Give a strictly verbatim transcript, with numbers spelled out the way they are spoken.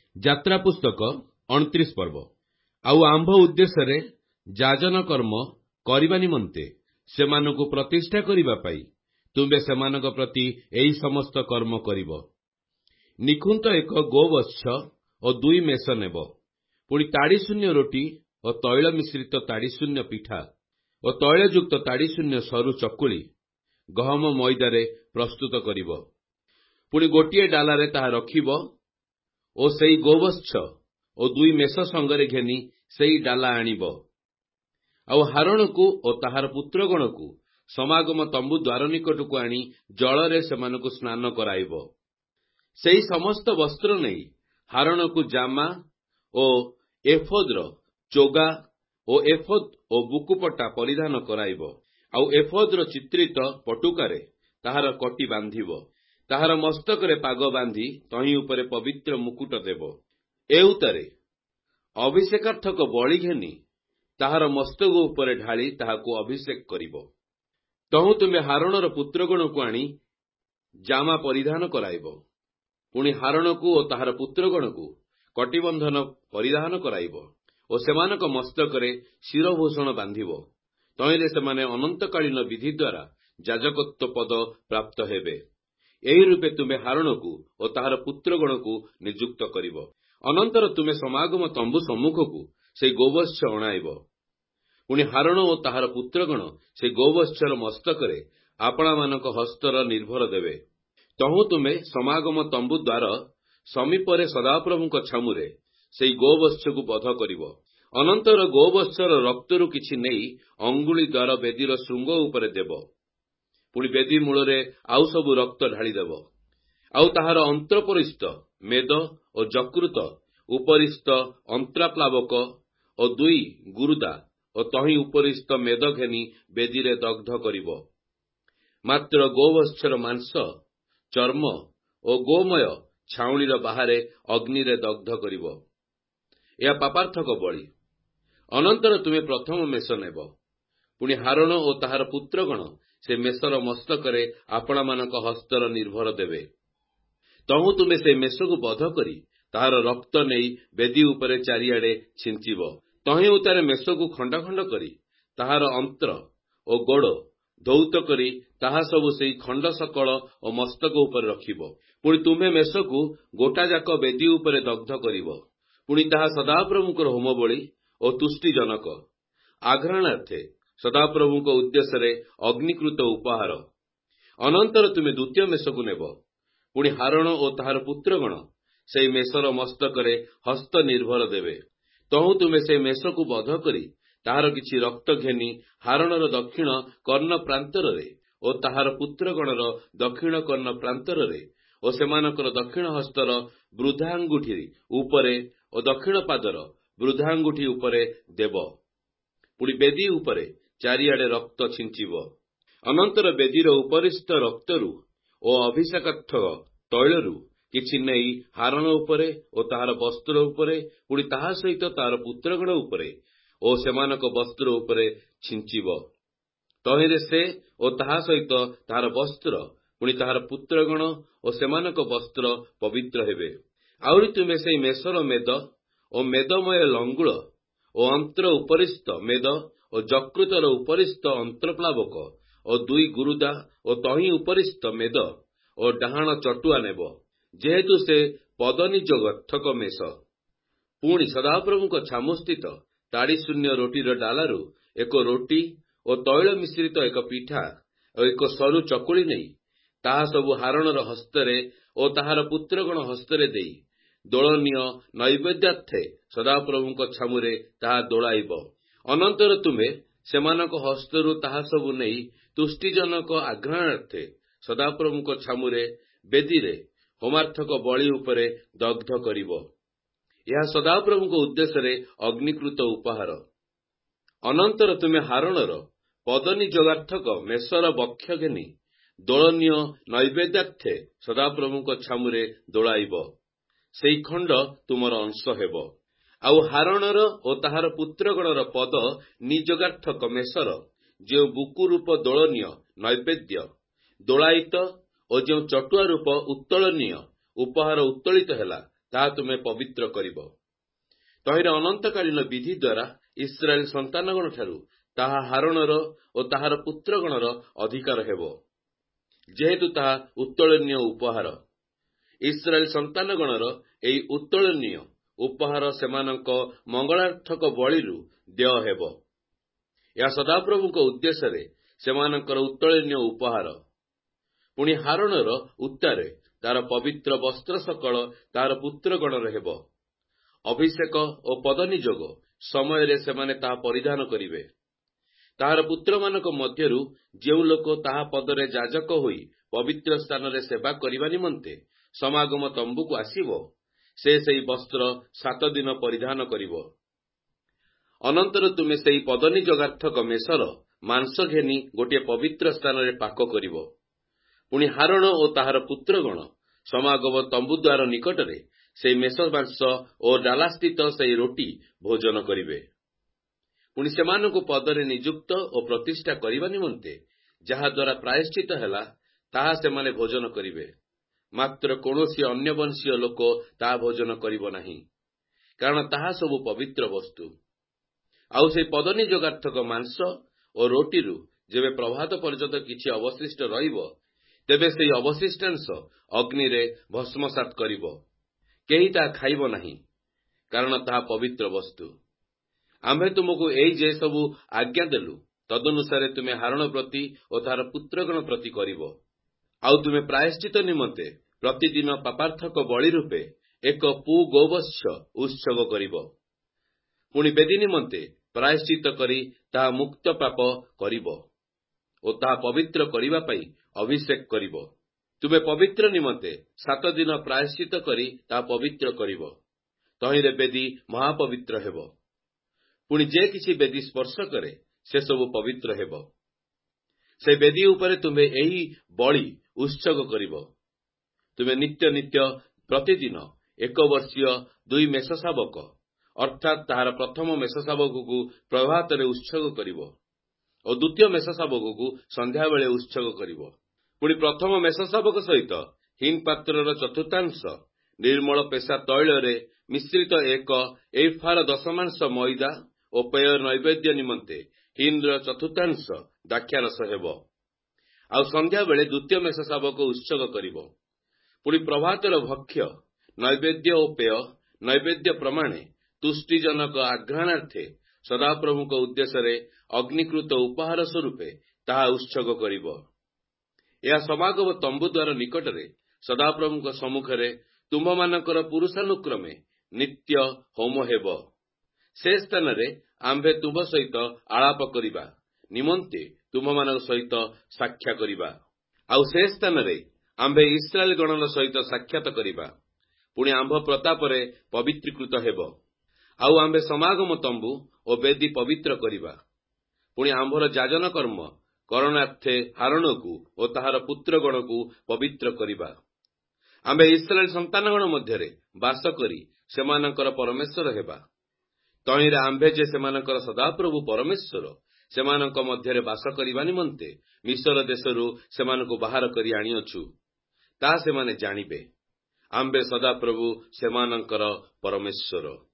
ଯାତ୍ରା ପୁସ୍ତକ ଅଣତିରିଶ ପର୍ବ। ଆଉ ଆମ୍ଭ ଉଦ୍ଦେଶ୍ୟରେ ଯାଜନ କର୍ମ କରିବା ନିମନ୍ତେ ସେମାନଙ୍କୁ ପ୍ରତିଷ୍ଠା କରିବା ପାଇଁ ତୁମ୍ଭେ ସେମାନଙ୍କ ପ୍ରତି ଏହି ସମସ୍ତ କର୍ମ କରିବ। ନିଖୁନ୍ତ ଏକ ଗୋବତ୍ସ ଓ ଦୁଇ ମେଷ ନେବ। ପୁଣି ତାଡ଼ିଶୂନ୍ୟ ରୋଟି ଓ ତୈଳ ମିଶ୍ରିତ ତାଡ଼ିଶୂନ୍ୟ ପିଠା ଓ ତୈଳଯୁକ୍ତ ତାଡ଼ିଶୂନ୍ୟ ସରୁ ଚକୁଳି ଗହମ ମଇଦାରେ ପ୍ରସ୍ତୁତ କରିବ। ପୁଣି ଗୋଟିଏ ଡାଲାରେ ତାହା ରଖିବ ଓ ସେଇ ଗୋବତ୍ସ ଓ ଦୁଇ ମେଷ ସଙ୍ଗରେ ଘେନି ସେଇ ଡାଲା ଆଣିବ। ଆଉ ହାରୋନକୁ ଓ ତାହାର ପୁତ୍ରଗଣକୁ ସମାଗମ ତମ୍ବୁ ଦ୍ୱାର ନିକଟକୁ ଆଣି ଜଳରେ ସେମାନଙ୍କୁ ସ୍ନାନ କରାଇବ। ସେହି ସମସ୍ତ ବସ୍ତ୍ର ନେଇ ହାରୋନକୁ ଜାମା ଓ ଏଫୋଦର ଚୋଗା ଓ ଏଫୋଦ ଓ ବୁକୁପଟା ପରିଧାନ କରାଇବ। ଆଉ ଏଫୋଦର ଚିତ୍ରିତ ପଟୁକାରେ ତାହାର କଟି ବାନ୍ଧିବ। ତାହାର ମସ୍ତକରେ ପାଗ ବାନ୍ଧି ତହିଁ ଉପରେ ପବିତ୍ର ମୁକୁଟ ଦେବ। ଏଉତାରେ ଅଭିଷେକାର୍ଥକ ବଳି ଘେନି ତାହାର ମସ୍ତକ ଉପରେ ଢାଳି ତାହାକୁ ଅଭିଷେକ କରିବ। ତହୁଁ ତୁମେ ହାରୋନର ପୁତ୍ରଗଣକୁ ଆଣି ଜାମା ପରିଧାନ କରାଇବ। ପୁଣି ହାରୋନକୁ ଓ ତାହାର ପୁତ୍ରଗଣକୁ କଟିବନ୍ଧନ ପରିଧାନ କରାଇବ ଓ ସେମାନଙ୍କ ମସ୍ତକରେ ଶିରଭୂଷଣ ବାନ୍ଧିବ। ତହିଁରେ ସେମାନେ ଅନନ୍ତକାଳୀନ ବିଧି ଦ୍ୱାରା ଯାଜକତ୍ୱ ପଦ ପ୍ରାପ୍ତ ହେବେ। ଏହି ରୂପେ ତୁମେ ହାରୋନକୁ ଓ ତାହାର ପୁତ୍ରଗଣକୁ ନିଯୁକ୍ତ କରିବ। ଅନନ୍ତର ତୁମେ ସମାଗମ ତମ୍ବୁ ସମ୍ମୁଖକୁ ସେହି ଗୋବତ୍ସ ଅଣାଇବ। ପୁଣି ହାରୋନ ଓ ତାହାର ପୁତ୍ରଗଣ ସେହି ଗୋବତ୍ସର ମସ୍ତକରେ ଆପଣାମାନଙ୍କ ହସ୍ତର ନିର୍ଭର ଦେବେ। ତହୁଁ ତୁମେ ସମାଗମ ତମ୍ବୁ ଦ୍ୱାର ସମୀପରେ ସଦାପ୍ରଭୁଙ୍କ ଛାମୁରେ ସେହି ଗୋବତ୍ସକୁ ବଧ କରିବ। ଅନନ୍ତର ଗୋବତ୍ସର ରକ୍ତରୁ କିଛି ନେଇ ଅଙ୍ଗୁଳି ଦ୍ୱାର ବେଦୀର ଶୃଙ୍ଗ ଉପରେ ଦେବ। ପୁଣି ବେଦୀ ମୂଳରେ ଆଉ ସବୁ ରକ୍ତ ଢାଳିଦେବ। ଆଉ ତାହାର ଅନ୍ତ୍ରପରିସ୍ଥ ମେଦ ଓ ଯକୃତ ଉପରିସ୍ଥ ଅନ୍ତ୍ରାପ୍ଲାବକ ଓ ଦୁଇ ଗୁରୁଦା ଓ ତହିଁ ଉପରିସ୍ଥ ମେଦ ଘେନି ବେଦୀରେ ଦଗ୍ଧ କରିବ। ମାତ୍ର ଗୋବତ୍ସର ମାଂସ, ଚର୍ମ ଓ ଗୋମୟ ଛାଉଣିର ବାହାରେ ଅଗ୍ନିରେ ଦଗ୍ଧ କରିବ। ଏହା ପାପାର୍ଥକ ବଳି। ଅନନ୍ତର ତୁମେ ପ୍ରଥମ ମେଷ ନେବ। ପୁଣି ହାରୋନ ଓ ତାହାର ପୁତ୍ରଗଣ ସେ ମେଷର ମସ୍ତକରେ ଆପଣାମାନଙ୍କ ହସ୍ତର ନିର୍ଭର ଦେବେ। ତହୁଁ ତୁମେ ସେ ମେଷକୁ ବଧ କରି ତାହାର ରକ୍ତ ନେଇ ବେଦୀ ଉପରେ ଚାରିଆଡ଼େ ଛିଞ୍ଚିବ। ତହିଁ ଉତ୍ତାରେ ମେଷକୁ ଖଣ୍ଡ ଖଣ୍ଡ କରି ତାହାର ଅନ୍ତ୍ର ଓ ଗୋଡ଼ ଧୌତ କରି ତାହା ସବୁ ସେହି ଖଣ୍ଡ ସକଳ ଓ ମସ୍ତକ ଉପରେ ରଖିବ। ପୁଣି ତୁମ୍ଭେ ମେଷକୁ ଗୋଟାଯାକ ବେଦୀ ଉପରେ ଦଗ୍ଧ କରିବ। ପୁଣି ତାହା ସଦାପ୍ରଭୁଙ୍କର ହୋମବଳି ଓ ତୁଷ୍ଟିଜନକ ଆଘ୍ରାଣାର୍ଥେ ସଦାପ୍ରଭୁଙ୍କ ଉଦ୍ଦେଶ୍ୟରେ ଅଗ୍ନିକୃତ ଉପହାର। ଅନନ୍ତର ତୁମେ ଦ୍ୱିତୀୟ ମେଷକୁ ନେବ। ପୁଣି ହାରୋନ ଓ ତାହାର ପୁତ୍ରଗଣ ସେହି ମେଷର ମସ୍ତକରେ ହସ୍ତ ନିର୍ଭର ଦେବେ। ତହୁଁ ତୁମେ ସେହି ମେଷକୁ ବଧ କରି ତାହାର କିଛି ରକ୍ତ ଘେନି ହାରୋନର ଦକ୍ଷିଣ କର୍ଣ୍ଣ ପ୍ରାନ୍ତରରେ ଓ ତାହାର ପୁତ୍ରଗଣର ଦକ୍ଷିଣ କର୍ଣ୍ଣ ପ୍ରାନ୍ତରରେ ଓ ସେମାନଙ୍କର ଦକ୍ଷିଣ ହସ୍ତର ବୃଦ୍ଧାଙ୍ଗୁଠି ଉପରେ ଓ ଦକ୍ଷିଣ ପାଦର ବୃଦ୍ଧାଙ୍ଗୁଠି ଉପରେ ଦେବ। ପୁଣି ବେଦୀ ଉପରେ ଚାରିଆଡ଼େ ରକ୍ତ ଛିଞ୍ଚିବ। ଅନନ୍ତର ବେଦୀର ଉପରିସ୍ଥ ରକ୍ତରୁ ଓ ଅଭିଷେକାର୍ଥକ ତୈଳରୁ କିଛି ନେଇ ହାରୋନ ଉପରେ ଓ ତାହାର ବସ୍ତ୍ର ଉପରେ ପୁଣି ତାହା ସହିତ ତାହାର ପୁତ୍ରଗଣ ଉପରେ ଓ ସେମାନଙ୍କ ବସ୍ତ୍ର ଉପରେ ଛିଞ୍ଚିବ। ତହିଁରେ ସେ ଓ ତାହା ସହିତ ତାହାର ବସ୍ତ୍ର ପୁଣି ତାହାର ପୁତ୍ରଗଣ ଓ ସେମାନଙ୍କ ବସ୍ତ୍ର ପବିତ୍ର ହେବେ। ଆହୁରି ତୁମେ ସେହି ମେଷର ମେଦ ଓ ମେଦମୟ ଲଙ୍ଗୁଳ ଓ ଅନ୍ତ୍ର ଉପରିସ୍ଥ ମେଦ ଓ ଯକୃତର ଉପରିସ୍ଥ ଅନ୍ତ୍ରପ୍ଲାବକ ଓ ଦୁଇ ଗୁରୁଦା ଓ ତହିଁ ଉପରିସ୍ଥ ମେଦ ଓ ଡାହାଣ ଚଟୁଆ ନେବ, ଯେହେତୁ ସେ ପଦନିଯୋଗାର୍ଥକ ମେଷ। ପୁଣି ସଦାପ୍ରଭୁଙ୍କ ଛାମୁସ୍ଥିତ ତାଡ଼ିଶୂନ୍ୟ ରୋଟିର ଡାଲାରୁ ଏକ ରୋଟି ଓ ତୈଳ ମିଶ୍ରିତ ଏକ ପିଠା ଓ ଏକ ସରୁ ଚକୁଳି ନେଇ ତାହା ସବୁ ହାରୋନର ହସ୍ତରେ ଓ ତାହାର ପୁତ୍ରଗଣ ହସ୍ତରେ ଦେଇ ଦୋଳନୀୟ ନୈବେଦ୍ୟାର୍ଥେ ସଦାପ୍ରଭୁଙ୍କ ଛାମୁରେ ତାହା ଦୋଳାଇବ। ଅନନ୍ତର ତୁମେ ସେମାନଙ୍କ ହସ୍ତରୁ ତାହା ସବୁ ନେଇ ତୁଷ୍ଟିଜନକ ଆଘ୍ରାଣାର୍ଥେ ସଦାପ୍ରଭୁଙ୍କ ଛାମୁରେ ବେଦୀରେ ହୋମାର୍ଥକ ବଳି ଉପରେ ଦଗ୍ଧ କରିବ। ଏହା ସଦାପ୍ରଭୁଙ୍କ ଉଦ୍ଦେଶ୍ୟରେ ଅଗ୍ନିକୃତ ଉପହାର। ଅନନ୍ତର ତୁମେ ହାରୋନର ପଦନିଯୋଗାର୍ଥକ ମେଷର ବକ୍ଷ ଘେନି ଦୋଳନୀୟ ନୈବେଦ୍ୟାର୍ଥେ ସଦାପ୍ରଭୁଙ୍କ ଛାମୁରେ ଦୋଳାଇବ। ସେହି ଖଣ୍ଡ ତୁମର ଅଂଶ ହେବ। ଆଉ ହାରୋନର ଓ ତାହାର ପୁତ୍ରଗଣର ପଦ ନିଯୋଗାର୍ଥକ ମେଷର ଯେଉଁ ବୁକୁ ରୂପ ଦୋଳନୀୟ ନୈବେଦ୍ୟ ଦୋଳାଇତ ଓ ଯେଉଁ ଚଟୁଆ ରୂପ ଉତ୍ତୋଳନୀୟ ଉପହାର ଉତ୍ତୋଳିତ ହେଲା ତାହା ତୁମେ ପବିତ୍ର କରିବ। ତହିଁରେ ଅନନ୍ତକାଳୀନ ବିଧି ଦ୍ୱାରା ଇସ୍ରାଏଲ ସନ୍ତାନଗଣଠାରୁ ତାହା ହାରୋନର ଓ ତାହାର ପୁତ୍ରଗଣର ଅଧିକାର ହେବ, ଯେହେତୁ ତାହା ଉତ୍ତୋଳନୀୟ ଉପହାର। ଇସ୍ରାଏଲ ସନ୍ତାନଗଣର ଏହି ଉତ୍ତୋଳନୀୟ ଉପହାର ସେମାନଙ୍କ ମଙ୍ଗଳାର୍ଥକ ବଳିରୁ ଦେୟ ହେବ। ଏହା ସଦାପ୍ରଭୁଙ୍କ ଉଦ୍ଦେଶ୍ୟରେ ସେମାନଙ୍କର ଉତ୍ତୋଳନୀୟ ଉପହାର। ପୁଣି ହାରୋନର ଉତ୍ତାରେ ତାହାର ପବିତ୍ର ବସ୍ତ୍ର ସକଳ ତାହାର ପୁତ୍ରଗଣର ହେବ। ଅଭିଷେକ ଓ ପଦନିଯୋଗ ସମୟରେ ସେମାନେ ତାହା ପରିଧାନ କରିବେ। ତାହାର ପୁତ୍ରମାନଙ୍କ ମଧ୍ୟରୁ ଯେଉଁ ଲୋକ ତାହା ପଦରେ ଯାଜକ ହୋଇ ପବିତ୍ର ସ୍ଥାନରେ ସେବା କରିବା ନିମନ୍ତେ ସମାଗମ ତମ୍ବୁକୁ ଆସିବ, ସେ ସେହି ବସ୍ତ୍ର ସାତ ଦିନ ପରିଧାନ କରିବ। ଅନନ୍ତର ତୁମେ ସେହି ପଦନିଯୋଗାର୍ଥକ ମେଷର ମାଂସ ଘେନି ଗୋଟିଏ ପବିତ୍ର ସ୍ଥାନରେ ପାକ କରିବ। ପୁଣି ହାରୋନ ଓ ତାହାର ପୁତ୍ରଗଣ ସମାଗମ ତମ୍ବୁ ଦ୍ୱାର ନିକଟରେ ସେହି ମେଷ ମାଂସ ଓ ଡାଲାସ୍ଥିତ ସେହି ରୋଟି ଭୋଜନ କରିବେ। ପୁଣି ସେମାନଙ୍କୁ ପଦରେ ନିଯୁକ୍ତ ଓ ପ୍ରତିଷ୍ଠା କରିବା ନିମନ୍ତେ ଯାହାଦ୍ୱାରା ପ୍ରାୟଶ୍ଚିତ ହେଲା, ତାହା ସେମାନେ ଭୋଜନ କରିବେ। ମାତ୍ର କୌଣସି ଅନ୍ୟ ବଂଶୀୟ ଲୋକ ତାହା ଭୋଜନ କରିବ ନାହିଁ, କାରଣ ତାହା ସବୁ ପବିତ୍ର ବସ୍ତୁ। ଆଉ ସେହି ପଦନିଯୋଗାର୍ଥକ ମାଂସ ଓ ରୋଟିରୁ ଯେବେ ପ୍ରଭାତ ପର୍ଯ୍ୟନ୍ତ କିଛି ଅବଶିଷ୍ଟ ରହିବ, ତେବେ ସେହି ଅବଶିଷ୍ଟାଂଶ ଅଗ୍ନିରେ ଭସ୍ମସାତ କରିବ। କେହି ତାହା ଖାଇବ ନାହିଁ, କାରଣ ତାହା ପବିତ୍ର ବସ୍ତୁ। ଆମ୍ଭେ ତୁମକୁ ଏଇ ଯେ ସବୁ ଆଜ୍ଞା ଦେଲୁ, ତଦନୁସାରେ ତୁମେ ହାରୋନ ପ୍ରତି ଓ ତାହାର ପୁତ୍ରଗଣ ପ୍ରତି କରିବ। ଆଉ ତୁମେ ପ୍ରାୟଶ୍ଚିତ ନିମନ୍ତେ ପ୍ରତିଦିନ ପାପାର୍ଥକ ବଳି ରୂପେ ଏକ ପୁ ଗୋବତ୍ସ ଉତ୍ସର୍ଗ କରିବ। ପୁଣି ବେଦୀ ନିମନ୍ତେ ପ୍ରାୟଶ୍ଚିତ କରି ତାହା ମୁକ୍ତ ପାପ କରିବ ଓ ତାହା ପବିତ୍ର କରିବା ପାଇଁ ଅଭିଷେକ କରିବ। ତୁମେ ପବିତ୍ର ନିମନ୍ତେ ସାତ ଦିନ ପ୍ରାୟଶ୍ଚିତ କରି ତାହା ପବିତ୍ର କରିବ। ତହିଁରେ ବେଦୀ ମହାପବିତ୍ର ହେବ। ପୁଣି ଯେ କିଛି ବେଦୀ ସ୍ପର୍ଶ କରେ, ସେସବୁ ପବିତ୍ର ହେବ। ସେ ବେଦୀ ଉପରେ ତୁମେ ଏହି ବଳି ଉତ୍ସର୍ଗ କରିବ। ତୁମେ ନିତ୍ୟ ନିତ୍ୟ ପ୍ରତିଦିନ ଏକ ବର୍ଷୀୟ ଦୁଇ ମେଷ ଶାବକ ଅର୍ଥାତ୍ ତାହାର ପ୍ରଥମ ମେଷ ଶାବକକୁ ପ୍ରଭାତରେ ଉତ୍ସର୍ଗ କରିବ ଓ ଦ୍ୱିତୀୟ ମେଷ ଶାବକକୁ ସନ୍ଧ୍ୟାବେଳେ ଉତ୍ସର୍ଗ କରିବ। ପୁଣି ପ୍ରଥମ ମେଷ ଶାବକ ସହିତ ହିନ ପାତ୍ରର ଚତୁର୍ଥାଂଶ ନିର୍ମଳ ପେସା ତୈଳରେ ମିଶ୍ରିତ ଏକ ଏଫାର ଦଶମାଂଶ ମଇଦା ଓ ପେୟ ନୈବେଦ୍ୟ ନିମନ୍ତେ ହିନର ଚତୁର୍ଥାଂଶ ଦ୍ରାକ୍ଷାରସ ହେବ। ଆଉ ସନ୍ଧ୍ୟାବେଳେ ଦ୍ୱିତୀୟ ମେଷ ଶାବକ ଉତ୍ସର୍ଗ କରିବ। ପୁଣି ପ୍ରଭାତର ଭକ୍ଷ୍ୟ ନୈବେଦ୍ୟ ଓ ପେୟ ନୈବେଦ୍ୟ ପ୍ରମାଣେ ତୁଷ୍ଟିଜନକ ଆଘ୍ରାଣାର୍ଥେ ସଦାପ୍ରଭୁଙ୍କ ଉଦ୍ଦେଶ୍ୟରେ ଅଗ୍ନିକୃତ ଉପହାର ସ୍ୱରୂପେ ତାହା ଉତ୍ସର୍ଗ କରିବ। ଏହା ସମାଗମ ତମ୍ବୁ ଦ୍ୱାର ନିକଟରେ ସଦାପ୍ରଭୁଙ୍କ ସମ୍ମୁଖରେ ତୁମ୍ଭମାନଙ୍କର ପୁରୁଷାନୁକ୍ରମେ ନିତ୍ୟ ହୋମ ହେବ। ସେ ସ୍ଥାନରେ ଆମ୍ଭେ ତୁମ୍ଭ ସହିତ ଆଳାପ କରିବା ନିମନ୍ତେ ତୁମ୍ଭମାନଙ୍କ ସହିତ ସାକ୍ଷା କରିବା। ଆଉ ସେ ସ୍ଥାନରେ ଆମ୍ଭେ ଇସ୍ରାଏଲ ଗଣର ସହିତ ସାକ୍ଷାତ କରିବା। ପୁଣି ଆମ୍ଭ ପ୍ରତାପରେ ପବିତ୍ରୀକୃତ ହେବ। ଆଉ ଆମ୍ଭେ ସମାଗମ ତମ୍ବୁ ଓ ବେଦୀ ପବିତ୍ର କରିବା। ପୁଣି ଆମ୍ଭର ଯାଜନ କର୍ମ କରଣାର୍ଥେ ହାରୋନକୁ ଓ ତାହାର ପୁତ୍ରଗଣକୁ ପବିତ୍ର କରିବା। ଆମ୍ଭେ ଇସ୍ରାଏଲ ସନ୍ତାନଗଣ ମଧ୍ୟରେ ବାସ କରି ସେମାନଙ୍କର ପରମେଶ୍ୱର ହେବା। ତହିଁରେ ଆମ୍ଭେ ଯେ ସେମାନଙ୍କର ସଦାପ୍ରଭୁ ପରମେଶ୍ୱର ସେମାନଙ୍କ ମଧ୍ୟରେ ବାସ କରିବା ନିମନ୍ତେ ମିଶ୍ର ଦେଶରୁ ସେମାନଙ୍କୁ ବାହାର କରି ଆଣିଅଛୁ, ତାହା ସେମାନେ ଜାଣିବେ। ଆମ୍ଭେ ସଦାପ୍ରଭୁ ସେମାନଙ୍କର ପରମେଶ୍ୱର।